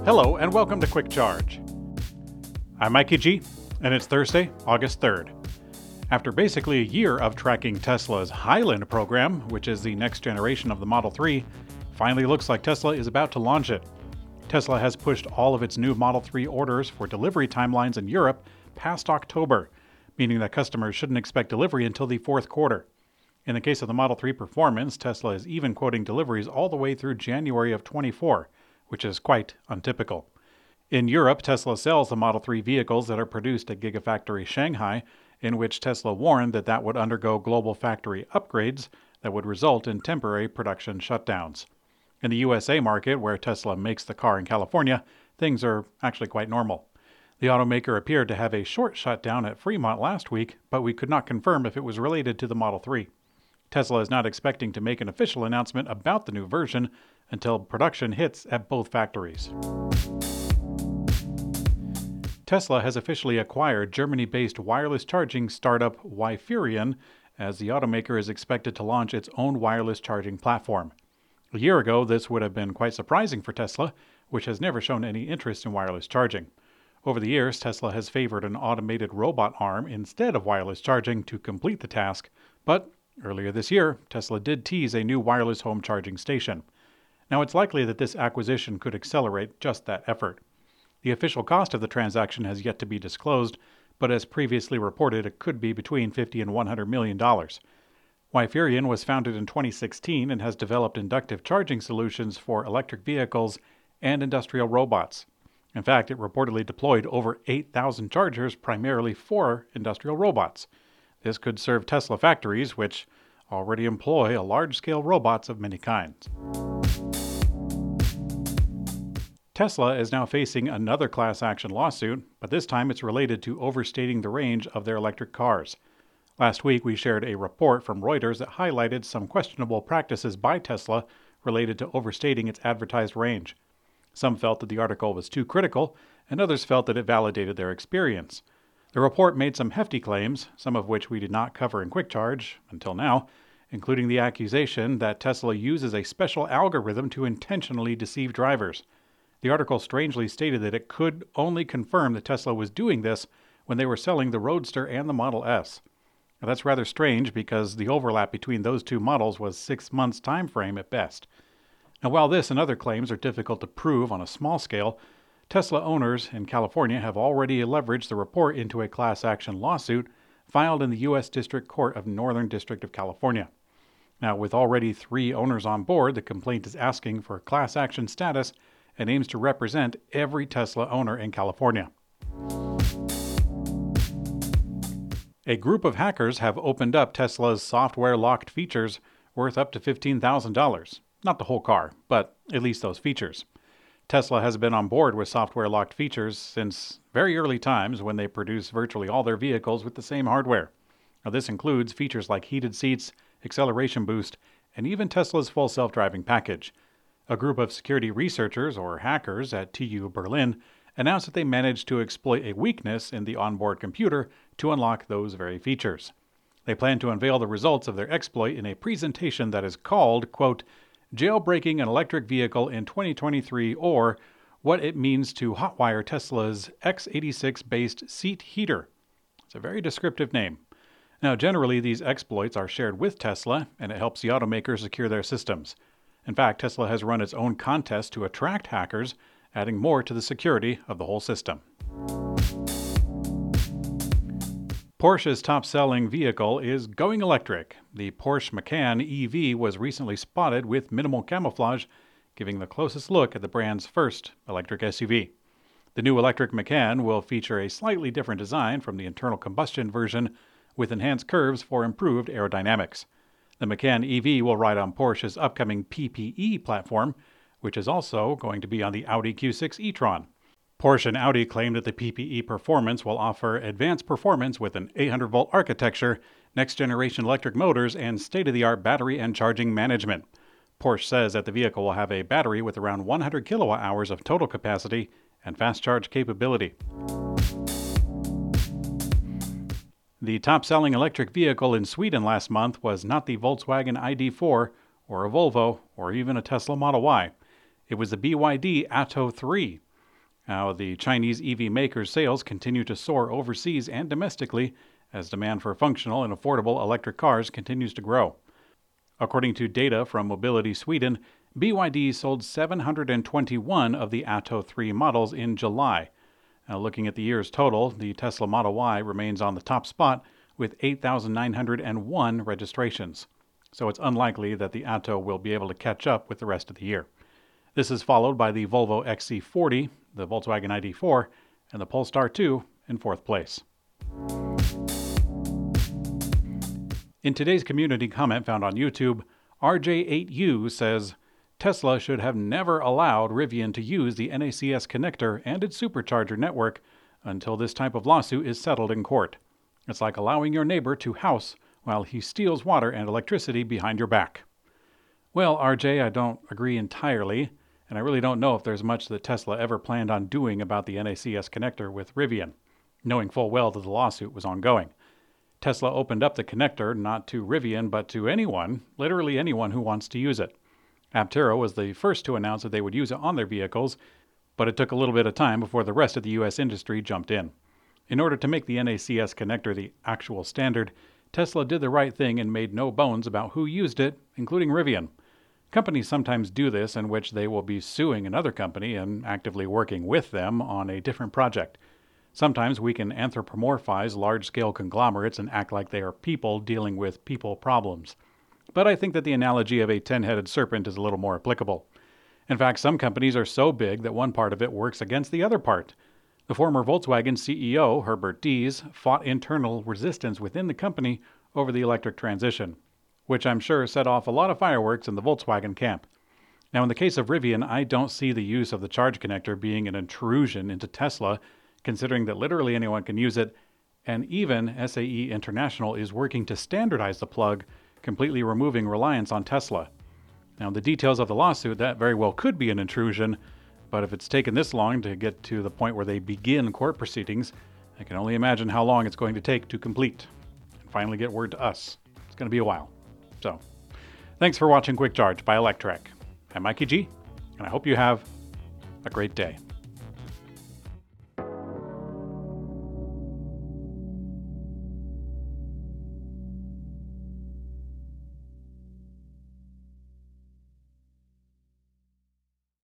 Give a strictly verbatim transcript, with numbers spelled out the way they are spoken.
Hello and welcome to Quick Charge. I'm Mikey G, and it's Thursday, August third. After basically a year of tracking Tesla's Highland program, which is the next generation of the Model three, finally looks like Tesla is about to launch it. Tesla has pushed all of its new Model three orders for delivery timelines in Europe past October, meaning that customers shouldn't expect delivery until the fourth quarter. In the case of the Model three Performance, Tesla is even quoting deliveries all the way through January of twenty-four, which is quite untypical. In Europe, Tesla sells the Model three vehicles that are produced at Gigafactory Shanghai, in which Tesla warned that that would undergo global factory upgrades that would result in temporary production shutdowns. In the U S A market, where Tesla makes the car in California, things are actually quite normal. The automaker appeared to have a short shutdown at Fremont last week, but we could not confirm if it was related to the Model three. Tesla is not expecting to make an official announcement about the new version until production hits at both factories. Tesla has officially acquired Germany-based wireless charging startup Wiferion, as the automaker is expected to launch its own wireless charging platform. A year ago, this would have been quite surprising for Tesla, which has never shown any interest in wireless charging. Over the years, Tesla has favored an automated robot arm instead of wireless charging to complete the task, but earlier this year, Tesla did tease a new wireless home charging station. Now, it's likely that this acquisition could accelerate just that effort. The official cost of the transaction has yet to be disclosed, but as previously reported, it could be between fifty and one hundred million dollars. Wiferion was founded in twenty sixteen and has developed inductive charging solutions for electric vehicles and industrial robots. In fact, it reportedly deployed over eight thousand chargers primarily for industrial robots. This could serve Tesla factories, which already employ a large-scale robots of many kinds. Tesla is now facing another class action lawsuit, but this time it's related to overstating the range of their electric cars. Last week, we shared a report from Reuters that highlighted some questionable practices by Tesla related to overstating its advertised range. Some felt that the article was too critical, and others felt that it validated their experience. The report made some hefty claims, some of which we did not cover in Quick Charge until now, including the accusation that Tesla uses a special algorithm to intentionally deceive drivers. The article strangely stated that it could only confirm that Tesla was doing this when they were selling the Roadster and the Model S. Now, that's rather strange because the overlap between those two models was six months time frame at best. Now, while this and other claims are difficult to prove on a small scale, Tesla owners in California have already leveraged the report into a class action lawsuit filed in the U S District Court of Northern District of California. Now, with already three owners on board, the complaint is asking for class action status and aims to represent every Tesla owner in California. A group of hackers have opened up Tesla's software-locked features worth up to fifteen thousand dollars. Not the whole car, but at least those features. Tesla has been on board with software-locked features since very early times when they produce virtually all their vehicles with the same hardware. Now, this includes features like heated seats, acceleration boost, and even Tesla's full self-driving package. A group of security researchers, or hackers, at T U Berlin announced that they managed to exploit a weakness in the onboard computer to unlock those very features. They plan to unveil the results of their exploit in a presentation that is called, quote, Jailbreaking an Electric Vehicle in twenty twenty-three, or What It Means to Hotwire Tesla's x eighty-six-based seat heater. It's a very descriptive name. Now, generally, these exploits are shared with Tesla, and it helps the automaker secure their systems. In fact, Tesla has run its own contest to attract hackers, adding more to the security of the whole system. Porsche's top-selling vehicle is going electric. The Porsche Macan E V was recently spotted with minimal camouflage, giving the closest look at the brand's first electric S U V. The new electric Macan will feature a slightly different design from the internal combustion version, with enhanced curves for improved aerodynamics. The Macan E V will ride on Porsche's upcoming P P E platform, which is also going to be on the Audi Q six e-tron. Porsche and Audi claim that the P P E performance will offer advanced performance with an eight hundred volt architecture, next-generation electric motors, and state-of-the-art battery and charging management. Porsche says that the vehicle will have a battery with around one hundred kilowatt hours of total capacity and fast charge capability. The top-selling electric vehicle in Sweden last month was not the Volkswagen I D four, or a Volvo, or even a Tesla Model Y. It was the B Y D Atto three. Now, the Chinese E V makers' sales continue to soar overseas and domestically as demand for functional and affordable electric cars continues to grow. According to data from Mobility Sweden, B Y D sold seven hundred twenty-one of the Atto three models in July. Now, looking at the year's total, the Tesla Model Y remains on the top spot with eight thousand nine hundred one registrations. So it's unlikely that the Atto will be able to catch up with the rest of the year. This is followed by the Volvo X C forty, the Volkswagen I D four, and the Polestar two in fourth place. In today's community comment found on YouTube, R J eight U says, Tesla should have never allowed Rivian to use the N A C S connector and its supercharger network until this type of lawsuit is settled in court. It's like allowing your neighbor to house while he steals water and electricity behind your back. Well, R J, I don't agree entirely, and I really don't know if there's much that Tesla ever planned on doing about the N A C S connector with Rivian, knowing full well that the lawsuit was ongoing. Tesla opened up the connector not to Rivian but to anyone, literally anyone who wants to use it. Aptera was the first to announce that they would use it on their vehicles, but it took a little bit of time before the rest of the U S industry jumped in. In order to make the N A C S connector the actual standard, Tesla did the right thing and made no bones about who used it, including Rivian. Companies sometimes do this, in which they will be suing another company and actively working with them on a different project. Sometimes we can anthropomorphize large-scale conglomerates and act like they are people dealing with people problems. But I think that the analogy of a ten-headed serpent is a little more applicable. In fact, some companies are so big that one part of it works against the other part. The former Volkswagen C E O, Herbert Diess, fought internal resistance within the company over the electric transition, which I'm sure set off a lot of fireworks in the Volkswagen camp. Now, in the case of Rivian, I don't see the use of the charge connector being an intrusion into Tesla, considering that literally anyone can use it, and even S A E International is working to standardize the plug, completely removing reliance on Tesla. Now, the details of the lawsuit, that very well could be an intrusion, but if it's taken this long to get to the point where they begin court proceedings, I can only imagine how long it's going to take to complete and finally get word to us. It's going to be a while. So, thanks for watching Quick Charge by Electrek. I'm Mikey G, and I hope you have a great day.